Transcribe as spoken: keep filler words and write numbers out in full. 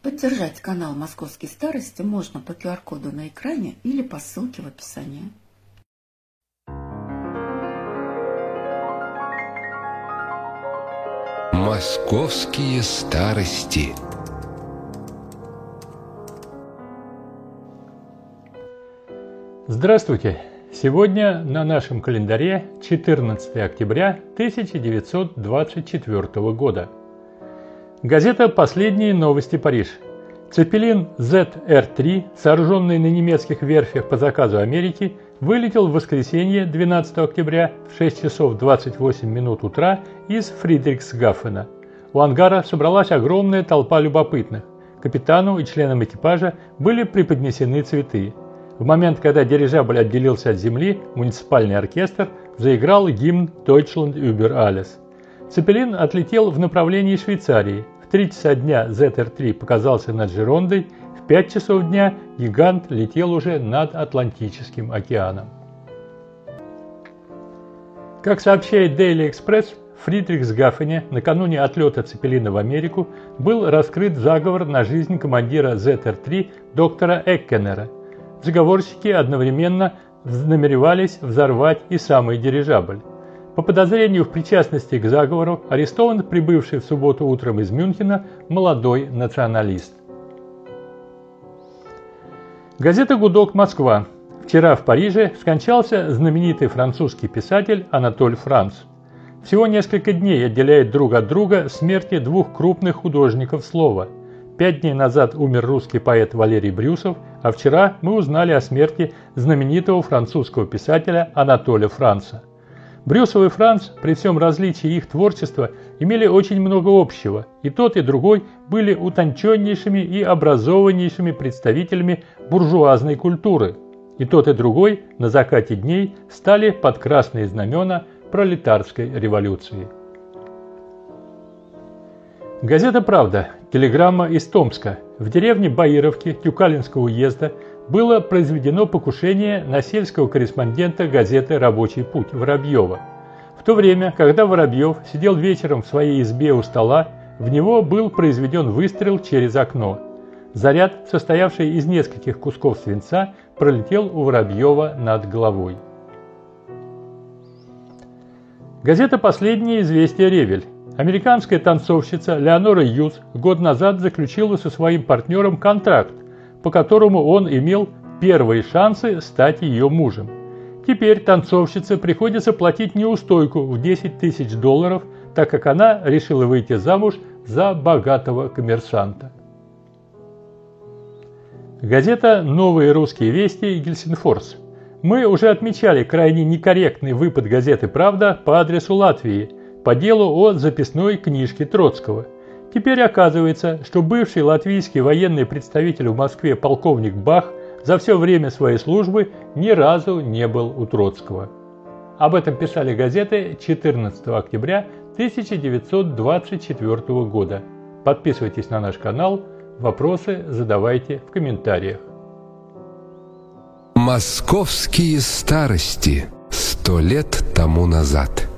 Поддержать канал «Московские старости» можно по ку ар коду на экране или по ссылке в описании. Московские старости. Здравствуйте! Сегодня на нашем календаре четырнадцатое октября тысяча девятьсот двадцать четвёртого года. Газета «Последние новости. Париж». Цепелин зет эр три, сооруженный на немецких верфях по заказу Америки, вылетел в воскресенье двенадцатого октября в шесть часов двадцать восемь минут утра из Фридрихсгафена. У ангара собралась огромная толпа любопытных. Капитану и членам экипажа были преподнесены цветы. В момент, когда дирижабль отделился от земли, муниципальный оркестр заиграл гимн «Deutschland über alles». Цепелин отлетел в направлении Швейцарии. В три часа дня зет эр три показался над Жерондой, в пять часов дня гигант летел уже над Атлантическим океаном. Как сообщает Daily Express, в Фридрихсгафене накануне отлета Цепелина в Америку был раскрыт заговор на жизнь командира зет эр три доктора Эккенера. Заговорщики одновременно намеревались взорвать и самый дирижабль. По подозрению в причастности к заговору арестован прибывший в субботу утром из Мюнхена молодой националист. Газета «Гудок. Москва». Вчера в Париже скончался знаменитый французский писатель Анатоль Франц. Всего несколько дней отделяет друг от друга смерти двух крупных художников слова. Пять дней назад умер русский поэт Валерий Брюсов, а вчера мы узнали о смерти знаменитого французского писателя Анатоля Франца. Брюсов и Франц, при всем различии их творчества, имели очень много общего, и тот, и другой были утонченнейшими и образованнейшими представителями буржуазной культуры. И тот, и другой на закате дней стали под красные знамена пролетарской революции. Газета «Правда». Телеграмма из Томска. В деревне Баировки Тюкалинского уезда было произведено покушение на сельского корреспондента газеты «Рабочий путь» Воробьева. В то время, когда Воробьев сидел вечером в своей избе у стола, в него был произведен выстрел через окно. Заряд, состоявший из нескольких кусков свинца, пролетел у Воробьева над головой. Газета «Последние известия. Ревель». Американская танцовщица Леонора Юз год назад заключила со своим партнером контракт, по которому он имел первые шансы стать ее мужем. Теперь танцовщице приходится платить неустойку в десять тысяч долларов, так как она решила выйти замуж за богатого коммерсанта. Газета «Новые русские вести» и Гельсинфорс. Мы уже отмечали крайне некорректный выпад газеты «Правда» по адресу Латвии по делу о записной книжке Троцкого. Теперь оказывается, что бывший латвийский военный представитель в Москве полковник Бах за все время своей службы ни разу не был у Троцкого. Об этом писали газеты четырнадцатого октября тысяча девятьсот двадцать четвёртого года. Подписывайтесь на наш канал, вопросы задавайте в комментариях. Московские старости. Сто лет тому назад.